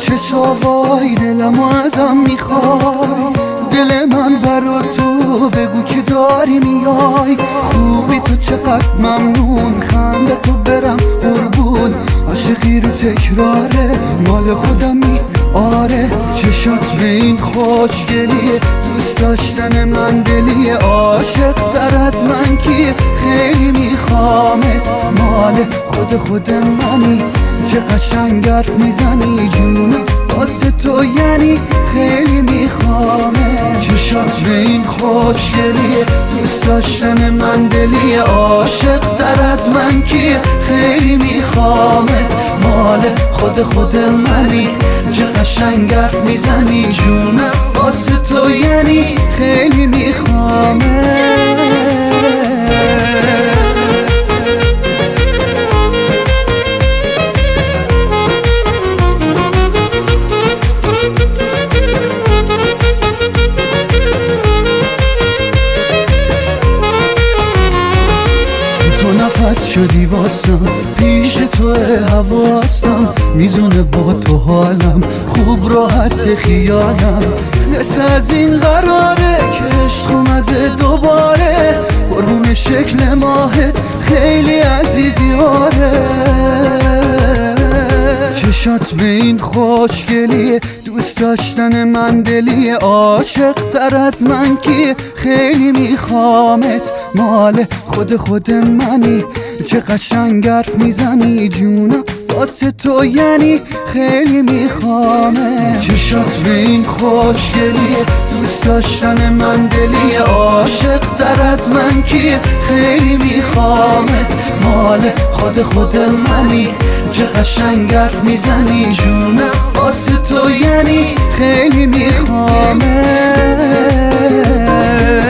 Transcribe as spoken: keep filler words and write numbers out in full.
چشاوای دلمو ازم میخوای، دل من برا تو بگو که داری میای. خوبی تو چقدر ممنون، خنده تو برم قربون. عاشقی رو تکراره مال خودمی آره. چشات به این خوشگلیه، دوست داشتن من دلیه. عاشق تر از من کیه، خیلی میخوامت. مال خود خود منی، چه قشنگ حرف میزنی جونم واسه تو، یعنی خیلی میخوامت. چشات به این خوشگلیه، دوست داشتن من دلیه. عاشق تر از من کیه، خیلی میخوامت. مال خود خود منی، چه قشنگ حرف میزنی جونم واسه تو، یعنی خیلی میخوامت. تو نفس شدی واسم، پیش تو حواسم میزونه با تو حالم، خوب راحت خیالم. مثل از این قراره که عشق اومده دوباره، قربون شکل ماهت خیلی عزیزی آره. چشات به این خوشگلیه، دوست داشتن من دلیه. عاشق تر از من کیه، خیلی میخوامت. مال خود خود منی، چه قشنگ حرف میزنی جونم واسه تو، یعنی خیلی میخوامت. چشات به این خوشگلیه، دوست داشتن من دلیه. عاشق تر از من کیه، خیلی میخوامت. مال خود خود منی، چه قشنگ حرف میزنی جونم واسه تو، یعنی خیلی میخوامت.